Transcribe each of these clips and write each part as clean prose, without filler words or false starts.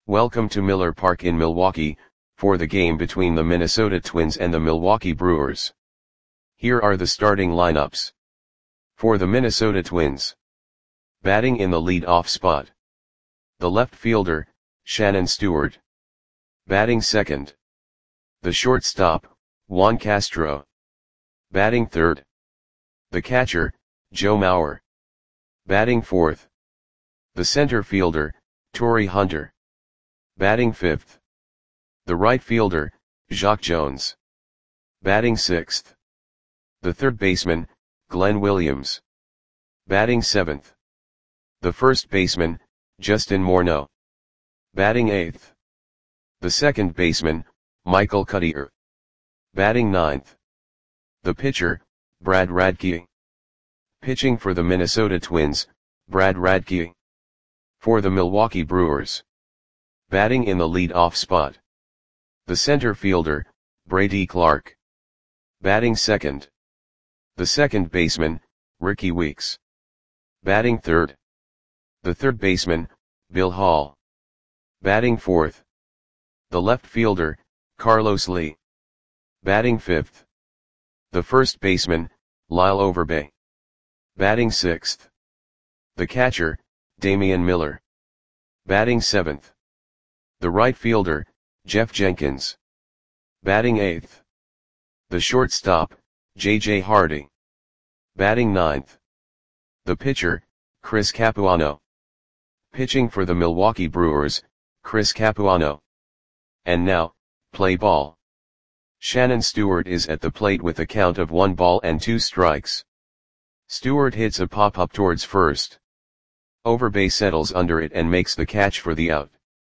Welcome to Miller Park in Milwaukee, for the game between the Minnesota Twins and the Milwaukee Brewers. Here are the starting lineups. For the Minnesota Twins. Batting in the lead-off spot. The left fielder, Shannon Stewart. Batting second. The shortstop, Juan Castro. Batting third. The catcher, Joe Mauer. Batting fourth. The center fielder, Torii Hunter. Batting fifth. The right fielder, Jacque Jones. Batting sixth. The third baseman, Glenn Williams. Batting seventh. The first baseman, Justin Morneau. Batting eighth. The second baseman, Michael Cuddyer. Batting ninth. The pitcher, Brad Radke. Pitching for the Minnesota Twins, Brad Radke. For the Milwaukee Brewers. Batting in the lead-off spot. The center fielder, Brady Clark. Batting second. The second baseman, Rickie Weeks. Batting third. The third baseman, Bill Hall. Batting fourth. The left fielder, Carlos Lee. Batting fifth. The first baseman, Lyle Overbay. Batting sixth. The catcher, Damian Miller. Batting seventh. The right fielder, Jeff Jenkins. Batting eighth. The shortstop, J.J. Hardy. Batting ninth. The pitcher, Chris Capuano. Pitching for the Milwaukee Brewers, Chris Capuano. And now, play ball. Shannon Stewart is at the plate with a count of 1 ball and 2 strikes. Stewart hits a pop-up towards first. Overbay settles under it and makes the catch for the out.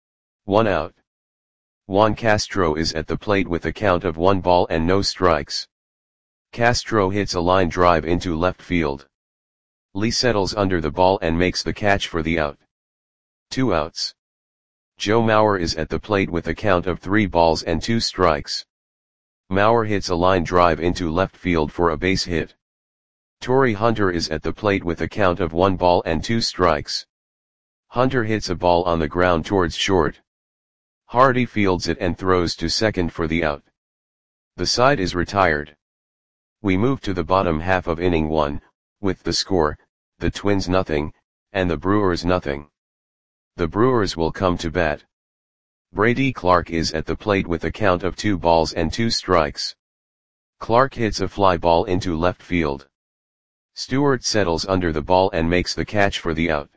1 out. Juan Castro is at the plate with a count of 1 ball and no strikes. Castro hits a line drive into left field. Lee settles under the ball and makes the catch for the out. 2 outs. Joe Mauer is at the plate with a count of 3 balls and 2 strikes. Mauer hits a line drive into left field for a base hit. Torii Hunter is at the plate with a count of 1 ball and 2 strikes. Hunter hits a ball on the ground towards short. Hardy fields it and throws to second for the out. The side is retired. We move to the bottom half of inning 1, with the score, the Twins nothing, and the Brewers nothing. The Brewers will come to bat. Brady Clark is at the plate with a count of 2 balls and 2 strikes. Clark hits a fly ball into left field. Stewart settles under the ball and makes the catch for the out.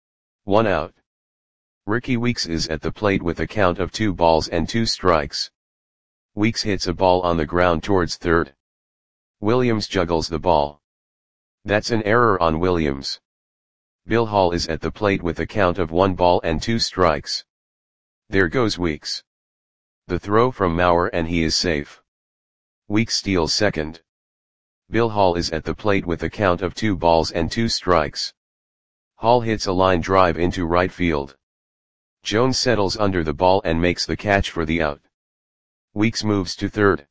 1 out. Rickie Weeks is at the plate with a count of 2 balls and 2 strikes. Weeks hits a ball on the ground towards third. Williams juggles the ball. That's an error on Williams. Bill Hall is at the plate with a count of 1 ball and 2 strikes. There goes Weeks. The throw from Mauer and he is safe. Weeks steals second. Bill Hall is at the plate with a count of 2 balls and 2 strikes. Hall hits a line drive into right field. Jones settles under the ball and makes the catch for the out. Weeks moves to third.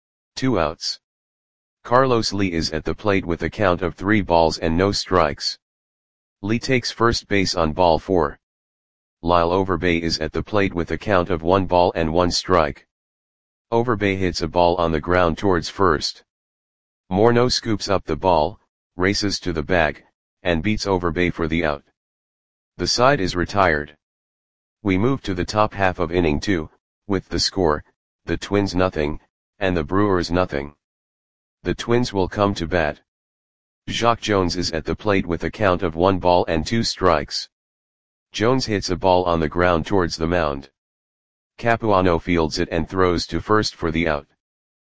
2 outs. Carlos Lee is at the plate with a count of 3 balls and no strikes. Lee takes first base on ball 4. Lyle Overbay is at the plate with a count of 1 ball and 1 strike. Overbay hits a ball on the ground towards first. Morneau scoops up the ball, races to the bag, and beats Overbay for the out. The side is retired. We move to the top half of inning 2, with the score, the Twins nothing, and the Brewers nothing. The Twins will come to bat. Jacque Jones is at the plate with a count of 1 ball and 2 strikes. Jones hits a ball on the ground towards the mound. Capuano fields it and throws to first for the out.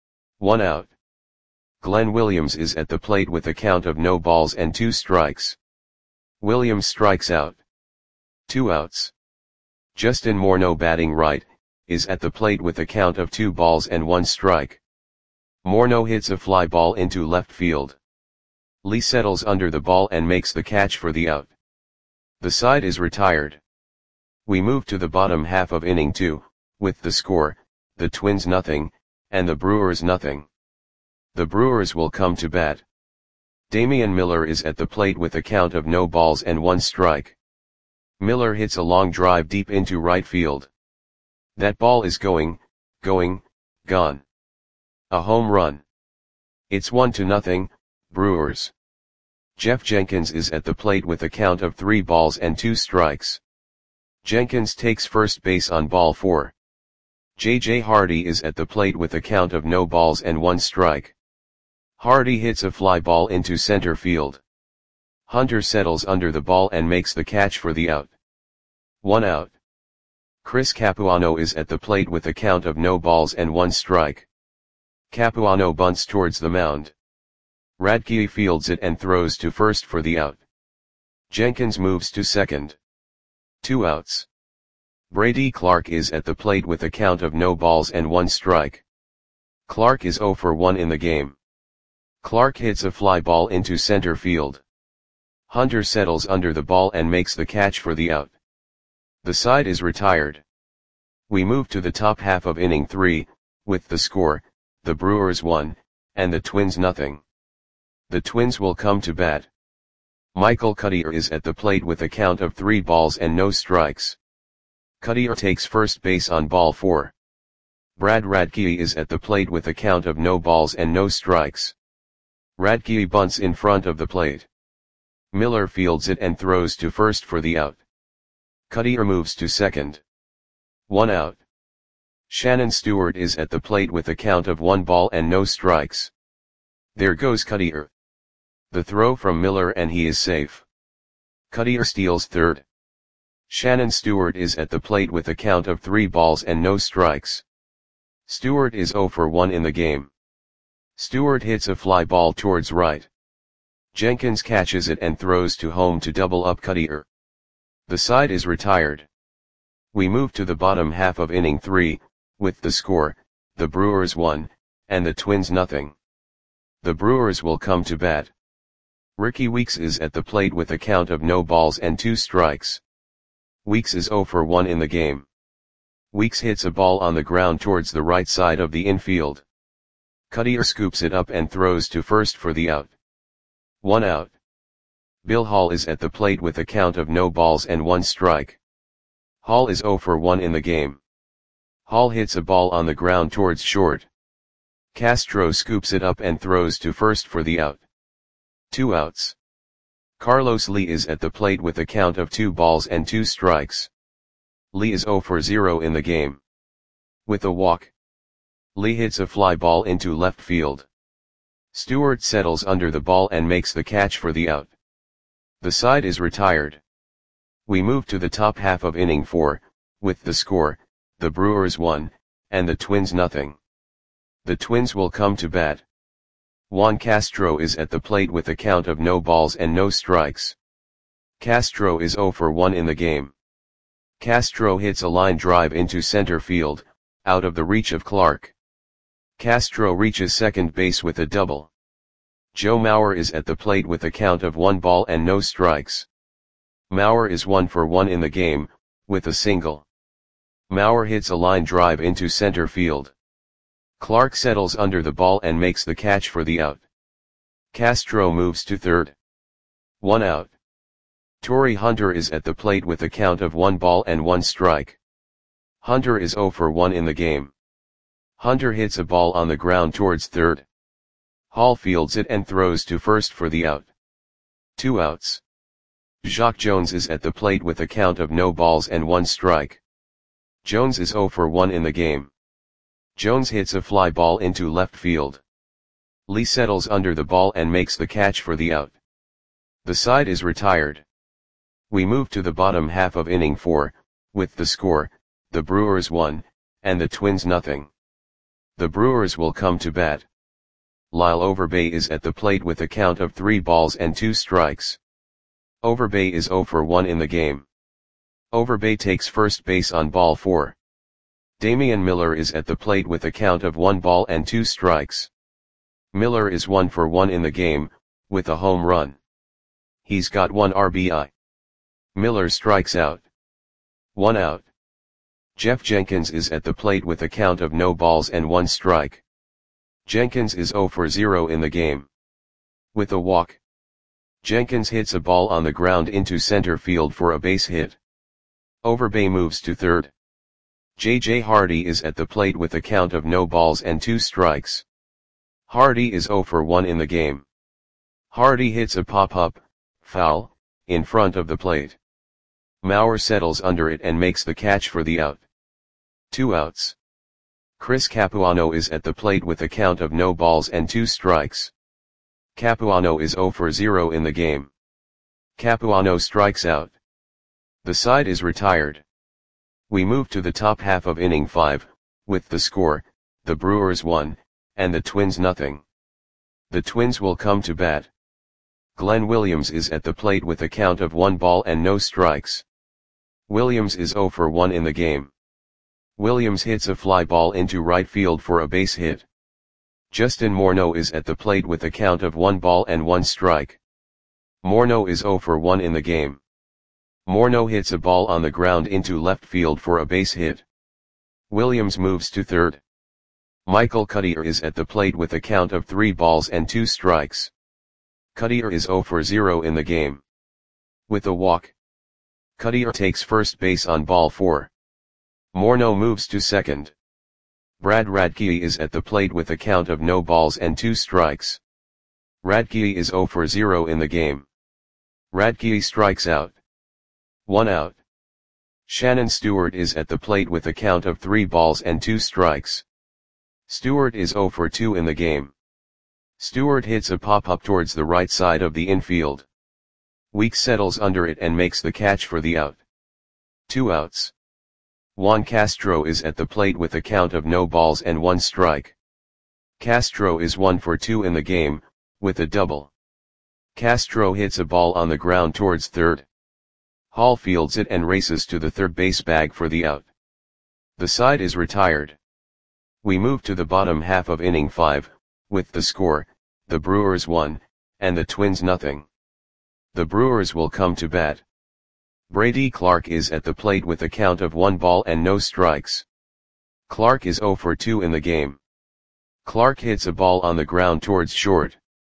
1 out. Glenn Williams is at the plate with a count of no balls and 2 strikes. Williams strikes out. 2 outs. Justin Morneau, batting right, is at the plate with a count of 2 balls and 1 strike. Morneau hits a fly ball into left field. Lee settles under the ball and makes the catch for the out. The side is retired. We move to the bottom half of inning 2, with the score, the Twins nothing, and the Brewers nothing. The Brewers will come to bat. Damian Miller is at the plate with a count of no balls and 1 strike. Miller hits a long drive deep into right field. That ball is going, gone. A home run. It's 1-0, Brewers. Jeff Jenkins is at the plate with a count of 3 balls and 2 strikes. Jenkins takes first base on ball 4. J.J. Hardy is at the plate with a count of no balls and 1 strike. Hardy hits a fly ball into center field. Hunter settles under the ball and makes the catch for the out. 1 out. Chris Capuano is at the plate with a count of no balls and 1 strike. Capuano bunts towards the mound. Radke fields it and throws to first for the out. Jenkins moves to second. 2 outs. Brady Clark is at the plate with a count of no balls and 1 strike. Clark is 0 for 1 in the game. Clark hits a fly ball into center field. Hunter settles under the ball and makes the catch for the out. The side is retired. We move to the top half of inning 3, with the score, the Brewers 1, and the Twins 0. The Twins will come to bat. Michael Cuddyer is at the plate with a count of 3 balls and no strikes. Cuddyer takes first base on ball 4. Brad Radke is at the plate with a count of no balls and no strikes. Radke bunts in front of the plate. Miller fields it and throws to first for the out. Cuddyer moves to second. 1 out. Shannon Stewart is at the plate with a count of 1 ball and no strikes. There goes Cuddyer. The throw from Miller and he is safe. Cuddyer steals third. Shannon Stewart is at the plate with a count of 3 balls and no strikes. Stewart is 0 for 1 in the game. Stewart hits a fly ball towards right. Jenkins catches it and throws to home to double up Cuddyer. The side is retired. We move to the bottom half of inning 3, with the score, the Brewers 1, and the Twins 0. The Brewers will come to bat. Ricky Weeks is at the plate with a count of no balls and 2 strikes. Weeks is 0 for 1 in the game. Weeks hits a ball on the ground towards the right side of the infield. Cuddyer scoops it up and throws to first for the out. 1 out. Bill Hall is at the plate with a count of no balls and 1 strike. Hall is 0 for 1 in the game. Hall hits a ball on the ground towards short. Castro scoops it up and throws to first for the out. 2 outs. Carlos Lee is at the plate with a count of 2 balls and 2 strikes. Lee is 0 for 0 in the game. With a walk. Lee hits a fly ball into left field. Stewart settles under the ball and makes the catch for the out. The side is retired. We move to the top half of inning 4, with the score, the Brewers 1, and the Twins 0. The Twins will come to bat. Juan Castro is at the plate with a count of no balls and no strikes. Castro is 0 for 1 in the game. Castro hits a line drive into center field, out of the reach of Clark. Castro reaches second base with a double. Joe Mauer is at the plate with a count of 1 ball and no strikes. Mauer is 1 for 1 in the game, with a single. Mauer hits a line drive into center field. Clark settles under the ball and makes the catch for the out. Castro moves to third. 1 out. Torii Hunter is at the plate with a count of 1 ball and 1 strike. Hunter is 0 for 1 in the game. Hunter hits a ball on the ground towards third. Hall fields it and throws to first for the out. 2 outs. Jacque Jones is at the plate with a count of no balls and 1 strike. Jones is 0 for 1 in the game. Jones hits a fly ball into left field. Lee settles under the ball and makes the catch for the out. The side is retired. We move to the bottom half of inning 4, with the score, the Brewers 1, and the Twins 0. The Brewers will come to bat. Lyle Overbay is at the plate with a count of 3 balls and 2 strikes. Overbay is 0 for 1 in the game. Overbay takes first base on ball 4. Damian Miller is at the plate with a count of 1 ball and 2 strikes. Miller is 1 for 1 in the game, with a home run. He's got 1 RBI. Miller strikes out. 1 out. Jeff Jenkins is at the plate with a count of no balls and 1 strike. Jenkins is 0 for 0 in the game. With a walk. Jenkins hits a ball on the ground into center field for a base hit. Overbay moves to third. J.J. Hardy is at the plate with a count of no balls and 2 strikes. Hardy is 0 for 1 in the game. Hardy hits a pop-up, foul, in front of the plate. Mauer settles under it and makes the catch for the out. 2 outs. Chris Capuano is at the plate with a count of no balls and 2 strikes. Capuano is 0 for 0 in the game. Capuano strikes out. The side is retired. We move to the top half of inning 5, with the score, the Brewers 1, and the Twins nothing. The Twins will come to bat. Glenn Williams is at the plate with a count of 1 ball and no strikes. Williams is 0 for 1 in the game. Williams hits a fly ball into right field for a base hit. Justin Morneau is at the plate with a count of 1 ball and 1 strike. Morneau is 0 for 1 in the game. Morneau hits a ball on the ground into left field for a base hit. Williams moves to third. Michael Cuddyer is at the plate with a count of 3 balls and 2 strikes. Cuddyer is 0 for 0 in the game. With a walk, Cuddyer takes first base on ball 4. Morneau moves to second. Brad Radke is at the plate with a count of no balls and 2 strikes. Radke is 0 for 0 in the game. Radke strikes out. 1 out. Shannon Stewart is at the plate with a count of 3 balls and 2 strikes. Stewart is 0 for 2 in the game. Stewart hits a pop-up towards the right side of the infield. Weeks settles under it and makes the catch for the out. 2 outs. Juan Castro is at the plate with a count of no balls and 1 strike. Castro is 1 for 2 in the game, with a double. Castro hits a ball on the ground towards third. Hall fields it and races to the third base bag for the out. The side is retired. We move to the bottom half of inning 5, with the score, the Brewers 1, and the Twins nothing. The Brewers will come to bat. Brady Clark is at the plate with a count of 1 ball and no strikes. Clark is 0 for 2 in the game. Clark hits a ball on the ground towards short.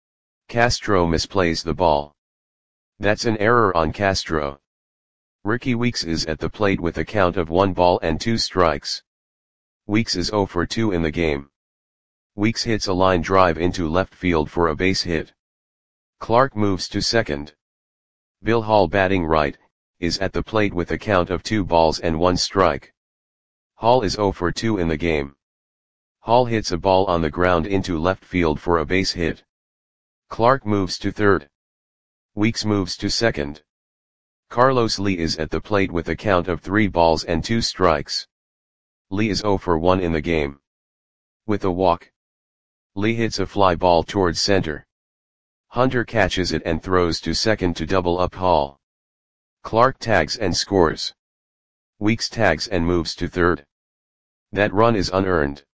Castro misplays the ball. That's an error on Castro. Ricky Weeks is at the plate with a count of 1 ball and 2 strikes. Weeks is 0 for 2 in the game. Weeks hits a line drive into left field for a base hit. Clark moves to second. Bill Hall, batting right, is at the plate with a count of 2 balls and 1 strike. Hall is 0 for 2 in the game. Hall hits a ball on the ground into left field for a base hit. Clark moves to third. Weeks moves to second. Carlos Lee is at the plate with a count of 3 balls and 2 strikes. Lee is 0 for 1 in the game. With a walk, Lee hits a fly ball towards center. Hunter catches it and throws to second to double up Hall. Clark tags and scores. Weeks tags and moves to third. That run is unearned.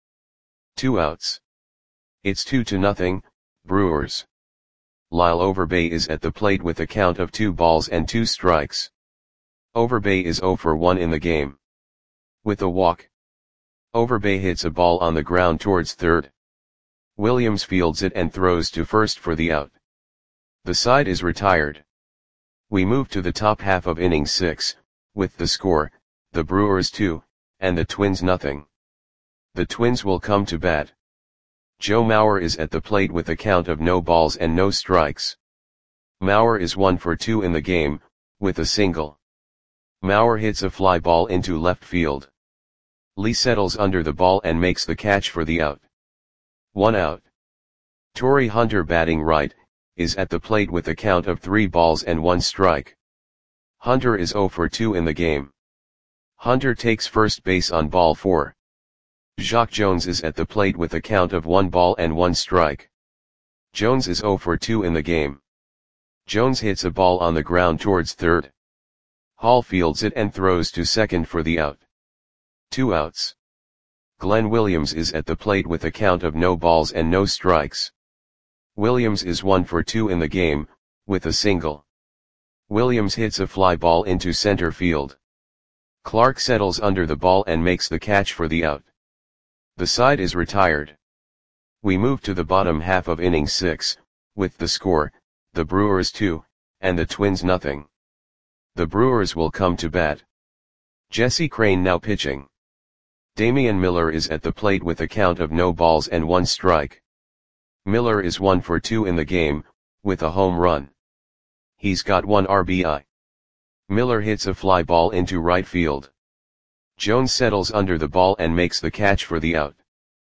2 outs. It's 2-0, Brewers. Lyle Overbay is at the plate with a count of 2 balls and 2 strikes. Overbay is 0 for 1 in the game. With a walk, Overbay hits a ball on the ground towards third. Williams fields it and throws to first for the out. The side is retired. We move to the top half of inning 6, with the score, the Brewers 2, and the Twins nothing. The Twins will come to bat. Joe Mauer is at the plate with a count of no balls and no strikes. Mauer is 1 for 2 in the game, with a single. Mauer hits a fly ball into left field. Lee settles under the ball and makes the catch for the out. 1 out. Torrey Hunter, batting right, is at the plate with a count of 3 balls and 1 strike. Hunter is 0 for 2 in the game. Hunter takes first base on ball 4. Jacque Jones is at the plate with a count of 1 ball and 1 strike. Jones is 0 for 2 in the game. Jones hits a ball on the ground towards third. Hall fields it and throws to second for the out. 2 outs. Glenn Williams is at the plate with a count of no balls and no strikes. Williams is 1 for 2 in the game, with a single. Williams hits a fly ball into center field. Clark settles under the ball and makes the catch for the out. The side is retired. We move to the bottom half of inning 6, with the score, the Brewers 2, and the Twins nothing. The Brewers will come to bat. Jesse Crain now pitching. Damian Miller is at the plate with a count of no balls and 1 strike. Miller is 1 for 2 in the game, with a home run. He's got 1 RBI. Miller hits a fly ball into right field. Jones settles under the ball and makes the catch for the out.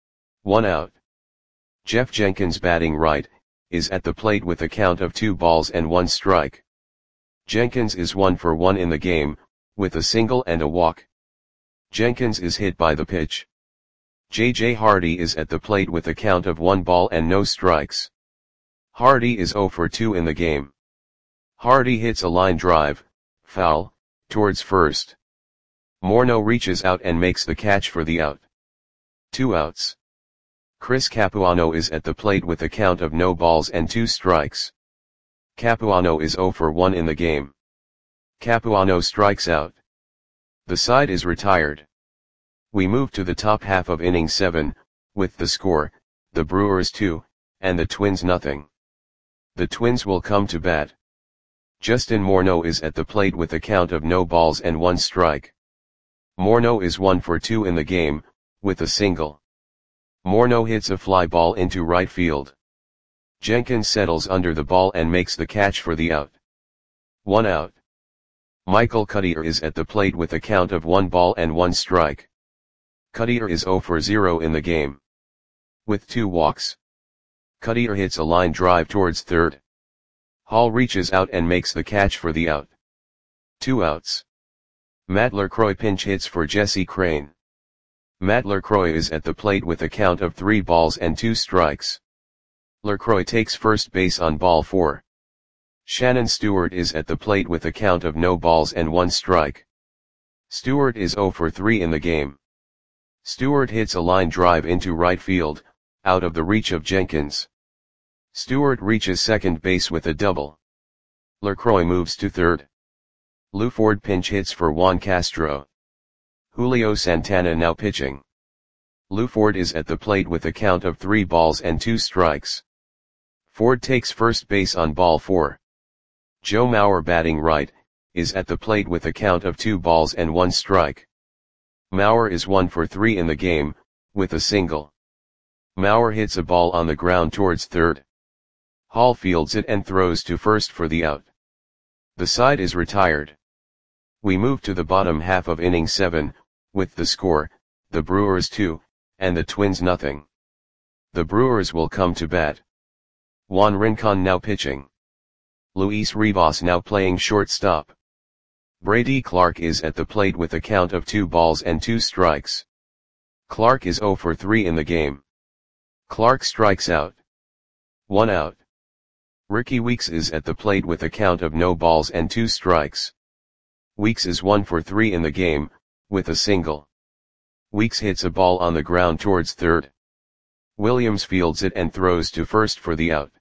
1 out. Jeff Jenkins batting right, is at the plate with a count of 2 balls and 1 strike. Jenkins is 1 for 1 in the game, with a single and a walk. Jenkins is hit by the pitch. J.J. Hardy is at the plate with a count of 1 ball and no strikes. Hardy is 0 for 2 in the game. Hardy hits a line drive, foul, towards first. Morneau reaches out and makes the catch for the out. 2 outs. Chris Capuano is at the plate with a count of no balls and 2 strikes. Capuano is 0 for 1 in the game. Capuano strikes out. The side is retired. We move to the top half of inning 7, with the score, the Brewers 2, and the Twins nothing. The Twins will come to bat. Justin Morneau is at the plate with a count of no balls and 1 strike. Morneau is 1 for 2 in the game, with a single. Morneau hits a fly ball into right field. Jenkins settles under the ball and makes the catch for the out. 1 out. Michael Cuddyer is at the plate with a count of 1 ball and 1 strike. Cuddyer is 0 for 0 in the game. With 2 walks. Cuddyer hits a line drive towards third. Hall reaches out and makes the catch for the out. 2 outs. Matt LaCroix pinch hits for Jesse Crain. Matt LaCroix is at the plate with a count of 3 balls and 2 strikes. LaCroix takes first base on ball 4. Shannon Stewart is at the plate with a count of no balls and 1 strike. Stewart is 0 for 3 in the game. Stewart hits a line drive into right field, out of the reach of Jenkins. Stewart reaches second base with a double. LaCroix moves to third. Lou Ford pinch hits for Juan Castro. Julio Santana now pitching. Lou Ford is at the plate with a count of 3 balls and 2 strikes. Ford takes first base on ball 4. Joe Mauer batting right, is at the plate with a count of 2 balls and 1 strike. Mauer is 1 for 3 in the game, with a single. Mauer hits a ball on the ground towards third. Hall fields it and throws to first for the out. The side is retired. We move to the bottom half of inning 7, with the score, the Brewers 2, and the Twins nothing. The Brewers will come to bat. Juan Rincon now pitching. Luis Rivas now playing shortstop. Brady Clark is at the plate with a count of 2 balls and 2 strikes. Clark is 0 for 3 in the game. Clark strikes out. 1 out. Ricky Weeks is at the plate with a count of no balls and 2 strikes. Weeks is 1 for 3 in the game, with a single. Weeks hits a ball on the ground towards third. Williams fields it and throws to first for the out.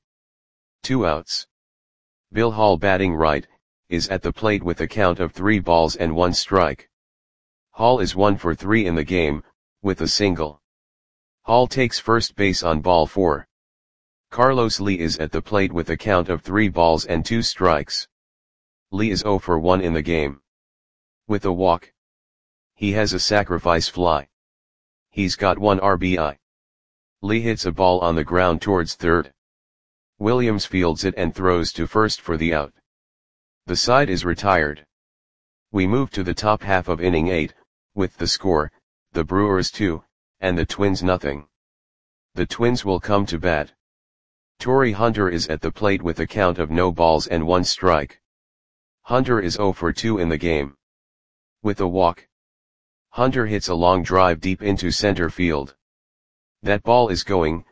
2 outs. Bill Hall batting right, is at the plate with a count of 3 balls and 1 strike. Hall is 1 for 3 in the game, with a single. Hall takes first base on ball 4. Carlos Lee is at the plate with a count of 3 balls and 2 strikes. Lee is 0 for 1 in the game. With a walk. He has a sacrifice fly. He's got 1 RBI. Lee hits a ball on the ground towards third. Williams fields it and throws to first for the out. The side is retired. We move to the top half of inning 8, with the score, the Brewers 2, and the Twins nothing. The Twins will come to bat. Torrey Hunter is at the plate with a count of no balls and 1 strike. Hunter is 0 for 2 in the game. With a walk. Hunter hits a long drive deep into center field. That ball is going,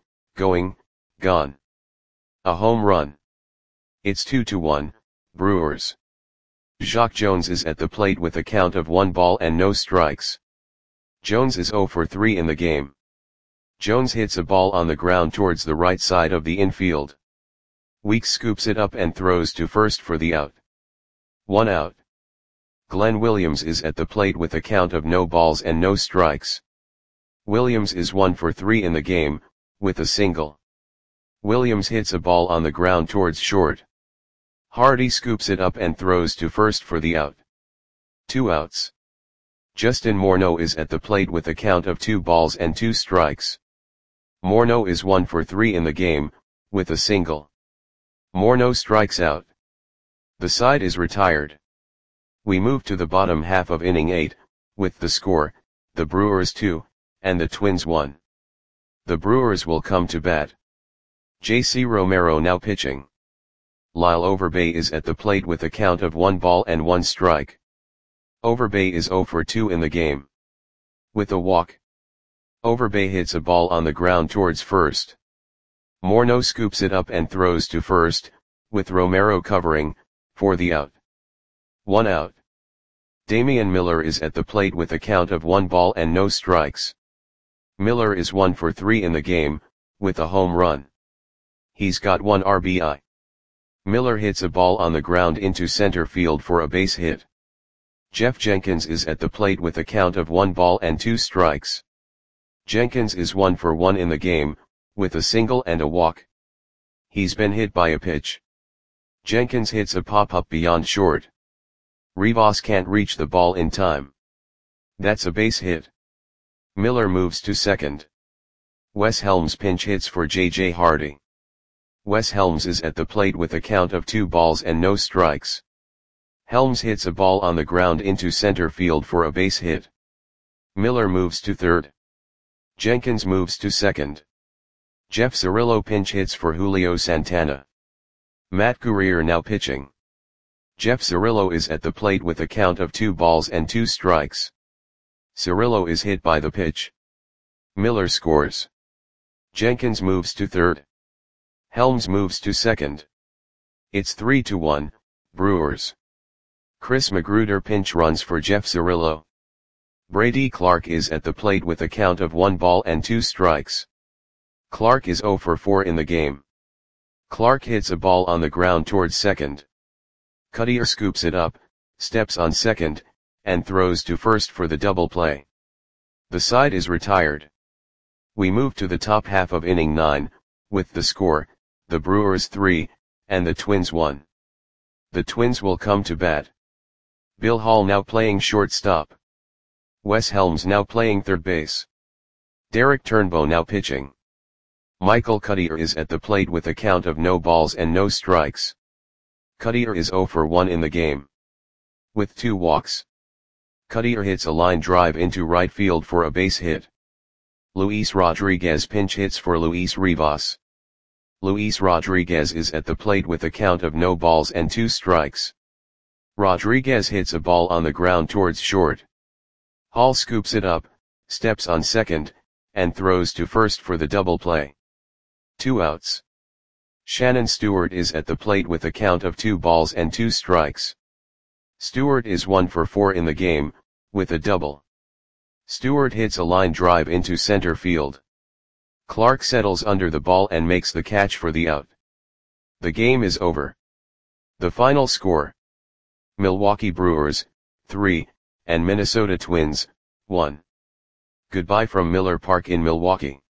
gone. A home run. It's 2-1, Brewers. Jacque Jones is at the plate with a count of 1 ball and no strikes. Jones is 0 for 3 in the game. Jones hits a ball on the ground towards the right side of the infield. Weeks scoops it up and throws to first for the out. 1 out. Glenn Williams is at the plate with a count of no balls and no strikes. Williams is 1 for 3 in the game, with a single. Williams hits a ball on the ground towards short. Hardy scoops it up and throws to first for the out. 2 outs. Justin Morneau is at the plate with a count of 2 balls and 2 strikes. Morneau is 1 for 3 in the game, with a single. Morneau strikes out. The side is retired. We move to the bottom half of inning 8, with the score, the Brewers 2, and the Twins 1. The Brewers will come to bat. J.C. Romero now pitching. Lyle Overbay is at the plate with a count of 1 ball and 1 strike. Overbay is 0 for 2 in the game. With a walk. Overbay hits a ball on the ground towards first. Morneau scoops it up and throws to first, with Romero covering, for the out. 1 out. Damian Miller is at the plate with a count of 1 ball and no strikes. Miller is 1 for 3 in the game, with a home run. He's got 1 RBI. Miller hits a ball on the ground into center field for a base hit. Jeff Jenkins is at the plate with a count of 1 ball and 2 strikes. Jenkins is 1 for 1 in the game, with a single and a walk. He's been hit by a pitch. Jenkins hits a pop-up beyond short. Rivas can't reach the ball in time. That's a base hit. Miller moves to second. Wes Helms pinch hits for J.J. Hardy. Wes Helms is at the plate with a count of 2 balls and no strikes. Helms hits a ball on the ground into center field for a base hit. Miller moves to third. Jenkins moves to second. Jeff Cirillo pinch hits for Julio Santana. Matt Guerrier now pitching. Jeff Cirillo is at the plate with a count of 2 balls and 2 strikes. Cirillo is hit by the pitch. Miller scores. Jenkins moves to third. Helms moves to second. It's 3-1, Brewers. Chris Magruder pinch runs for Jeff Cirillo. Brady Clark is at the plate with a count of 1 ball and 2 strikes. Clark is 0 for 4 in the game. Clark hits a ball on the ground towards second. Cuttier scoops it up, steps on second, and throws to first for the double play. The side is retired. We move to the top half of inning 9, with the score, the Brewers 3, and the Twins 1. The Twins will come to bat. Bill Hall now playing shortstop. Wes Helms now playing third base. Derek Turnbow now pitching. Michael Cuttier is at the plate with a count of no balls and no strikes. Cuttier is 0 for 1 in the game. With 2 walks. Cuttier hits a line drive into right field for a base hit. Luis Rodriguez pinch hits for Luis Rivas. Luis Rodriguez is at the plate with a count of no balls and 2 strikes. Rodriguez hits a ball on the ground towards short. Hall scoops it up, steps on second, and throws to first for the double play. 2 outs. Shannon Stewart is at the plate with a count of 2 balls and 2 strikes. Stewart is 1 for 4 in the game, with a double. Stewart hits a line drive into center field. Clark settles under the ball and makes the catch for the out. The game is over. The final score: Milwaukee Brewers, 3, and Minnesota Twins, 1. Goodbye from Miller Park in Milwaukee.